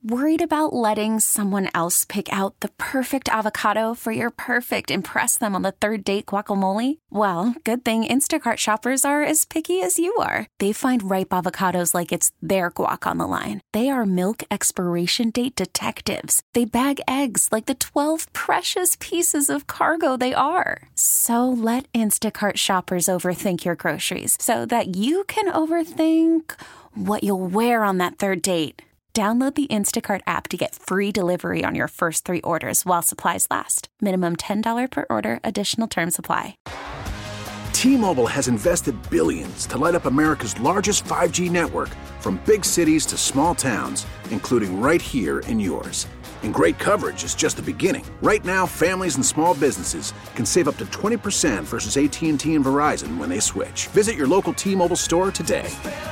Worried about letting someone else pick out the perfect avocado for your perfect impress them on the third date guacamole? Well, good thing Instacart shoppers are as picky as you are. They find ripe avocados like it's their guac on the line. They are milk expiration date detectives. They bag eggs like the 12 precious pieces of cargo they are. So let Instacart shoppers overthink your groceries so that you can overthink what you'll wear on that third date. Download the Instacart app to get free delivery on your first 3 orders while supplies last. Minimum $10 per order. Additional terms apply. T-Mobile has invested billions to light up America's largest 5G network, from big cities to small towns, including right here in yours. And great coverage is just the beginning. Right now, families and small businesses can save up to 20% versus AT&T and Verizon when they switch. Visit your local T-Mobile store today.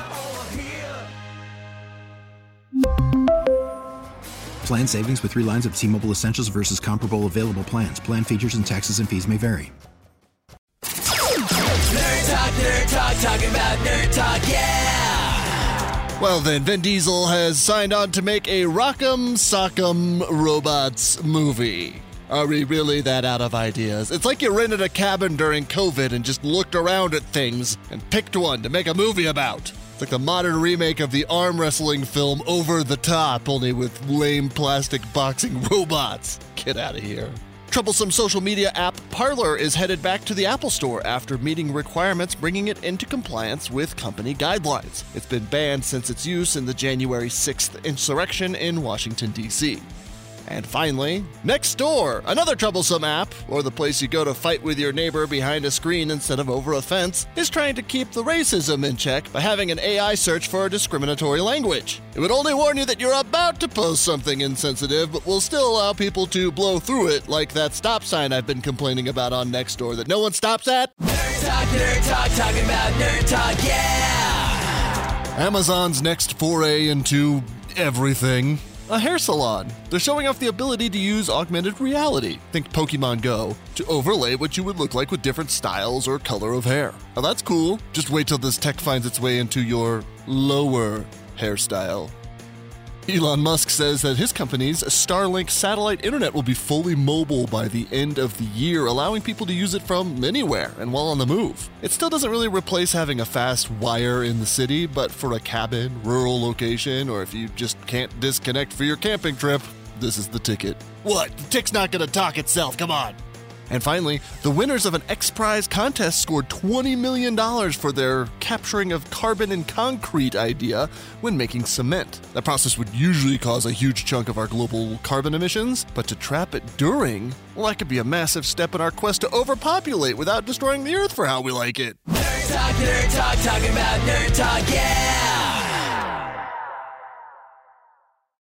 Plan savings with 3 lines of T-Mobile Essentials versus comparable available plans. Plan features and taxes and fees may vary. Nerd Talk, talking about Nerd Talk, yeah! Well then, Vin Diesel has signed on to make a Rock'em Sock'em Robots movie. Are we really that out of ideas? It's like you rented a cabin during COVID and just looked around at things and picked one to make a movie about. It's like the modern remake of the arm wrestling film Over the Top, only with lame plastic boxing robots. Get out of here. Troublesome social media app Parler is headed back to the Apple Store after meeting requirements, bringing it into compliance with company guidelines. It's been banned since its use in the January 6th insurrection in Washington, D.C. And finally, Nextdoor, another troublesome app, or the place you go to fight with your neighbor behind a screen instead of over a fence, is trying to keep the racism in check by having an AI search for discriminatory language. It would only warn you that you're about to post something insensitive, but will still allow people to blow through it, like that stop sign I've been complaining about on Nextdoor that no one stops at. Nerd Talk, talking about Nerd Talk, yeah! Amazon's next foray into everything. A hair salon. They're showing off the ability to use augmented reality, think Pokemon Go, to overlay what you would look like with different styles or color of hair. Now that's cool. Just wait till this tech finds its way into your lower hairstyle. Elon Musk says that his company's Starlink satellite internet will be fully mobile by the end of the year, allowing people to use it from anywhere and while on the move. It still doesn't really replace having a fast wire in the city, but for a cabin, rural location, or if you just can't disconnect for your camping trip, this is the ticket. What? The tick's not gonna talk itself, come on! And finally, the winners of an X Prize contest scored $20 million for their capturing of carbon in concrete idea when making cement. That process would usually cause a huge chunk of our global carbon emissions, but to trap it during, well, that could be a massive step in our quest to overpopulate without destroying the earth for how we like it. Nerd Talk, talking about Nerd Talk, yeah!